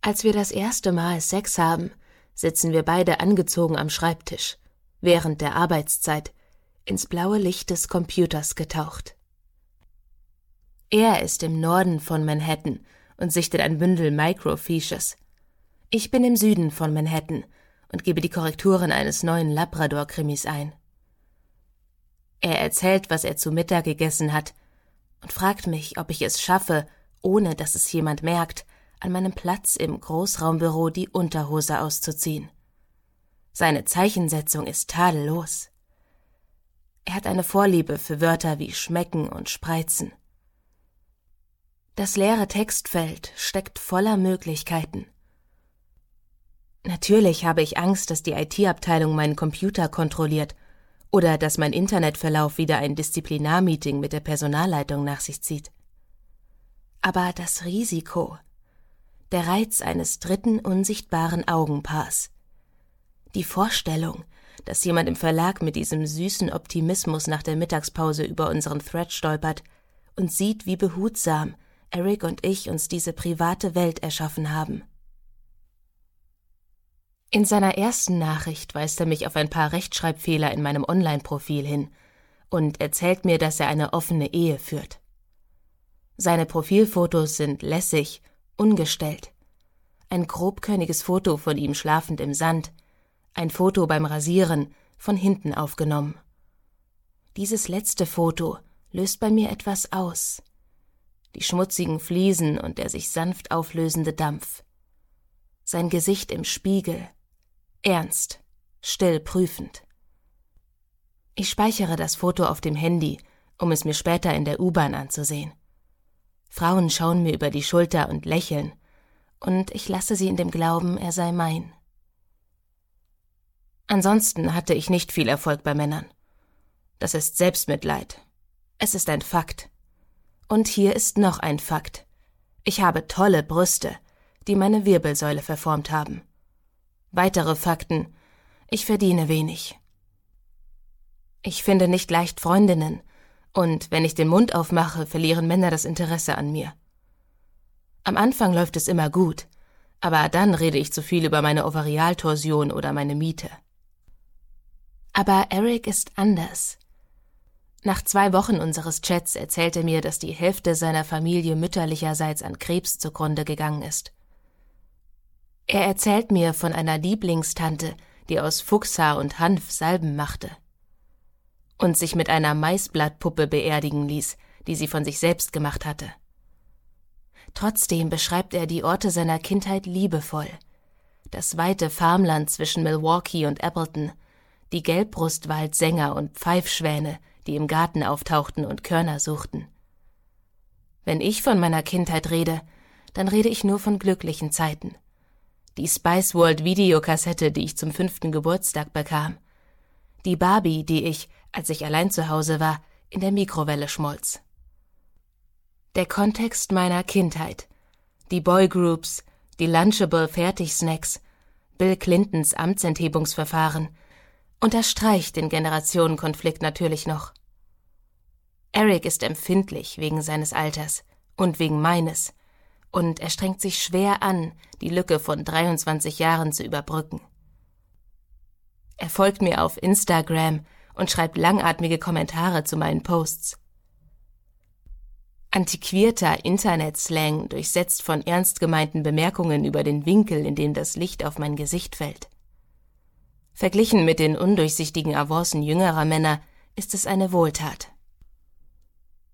Als wir das erste Mal Sex haben, sitzen wir beide angezogen am Schreibtisch, während der Arbeitszeit, ins blaue Licht des Computers getaucht. Er ist im Norden von Manhattan und sichtet ein Bündel Microfiches. Ich bin im Süden von Manhattan und gebe die Korrekturen eines neuen Labrador-Krimis ein. Er erzählt, was er zu Mittag gegessen hat und fragt mich, ob ich es schaffe, ohne dass es jemand merkt, an meinem Platz im Großraumbüro die Unterhose auszuziehen. Seine Zeichensetzung ist tadellos. Er hat eine Vorliebe für Wörter wie schmecken und spreizen. Das leere Textfeld steckt voller Möglichkeiten. Natürlich habe ich Angst, dass die IT-Abteilung meinen Computer kontrolliert oder dass mein Internetverlauf wieder ein Disziplinarmeeting mit der Personalleitung nach sich zieht. Aber das Risiko, der Reiz eines dritten unsichtbaren Augenpaars, die Vorstellung, dass jemand im Verlag mit diesem süßen Optimismus nach der Mittagspause über unseren Thread stolpert und sieht, wie behutsam Eric und ich uns diese private Welt erschaffen haben. In seiner ersten Nachricht weist er mich auf ein paar Rechtschreibfehler in meinem Online-Profil hin und erzählt mir, dass er eine offene Ehe führt. Seine Profilfotos sind lässig, ungestellt. Ein grobkörniges Foto von ihm schlafend im Sand, ein Foto beim Rasieren, von hinten aufgenommen. Dieses letzte Foto löst bei mir etwas aus. Die schmutzigen Fliesen und der sich sanft auflösende Dampf. Sein Gesicht im Spiegel, ernst, still prüfend. Ich speichere das Foto auf dem Handy, um es mir später in der U-Bahn anzusehen. Frauen schauen mir über die Schulter und lächeln, und ich lasse sie in dem Glauben, er sei mein. Ansonsten hatte ich nicht viel Erfolg bei Männern. Das ist Selbstmitleid. Es ist ein Fakt. Und hier ist noch ein Fakt. Ich habe tolle Brüste, die meine Wirbelsäule verformt haben. Weitere Fakten: Ich verdiene wenig. Ich finde nicht leicht Freundinnen, und wenn ich den Mund aufmache, verlieren Männer das Interesse an mir. Am Anfang läuft es immer gut, aber dann rede ich zu viel über meine Ovarialtorsion oder meine Miete. Aber Eric ist anders. Nach 2 Wochen unseres Chats erzählt er mir, dass die Hälfte seiner Familie mütterlicherseits an Krebs zugrunde gegangen ist. Er erzählt mir von einer Lieblingstante, die aus Fuchshaar und Hanf Salben machte und sich mit einer Maisblattpuppe beerdigen ließ, die sie von sich selbst gemacht hatte. Trotzdem beschreibt er die Orte seiner Kindheit liebevoll. Das weite Farmland zwischen Milwaukee und Appleton, die Gelbbrustwaldsänger und Pfeifschwäne, die im Garten auftauchten und Körner suchten. Wenn ich von meiner Kindheit rede, dann rede ich nur von glücklichen Zeiten. Die Spice World Videokassette, die ich zum 5. Geburtstag bekam. Die Barbie, die ich, als ich allein zu Hause war, in der Mikrowelle schmolz. Der Kontext meiner Kindheit. Die Boygroups, die Lunchable Fertigsnacks, Bill Clintons Amtsenthebungsverfahren, unterstreicht den Generationenkonflikt natürlich noch. Eric ist empfindlich wegen seines Alters und wegen meines, und er strengt sich schwer an, die Lücke von 23 Jahren zu überbrücken. Er folgt mir auf Instagram und schreibt langatmige Kommentare zu meinen Posts. Antiquierter Internetslang, durchsetzt von ernst gemeinten Bemerkungen über den Winkel, in dem das Licht auf mein Gesicht fällt. Verglichen mit den undurchsichtigen Avancen jüngerer Männer ist es eine Wohltat.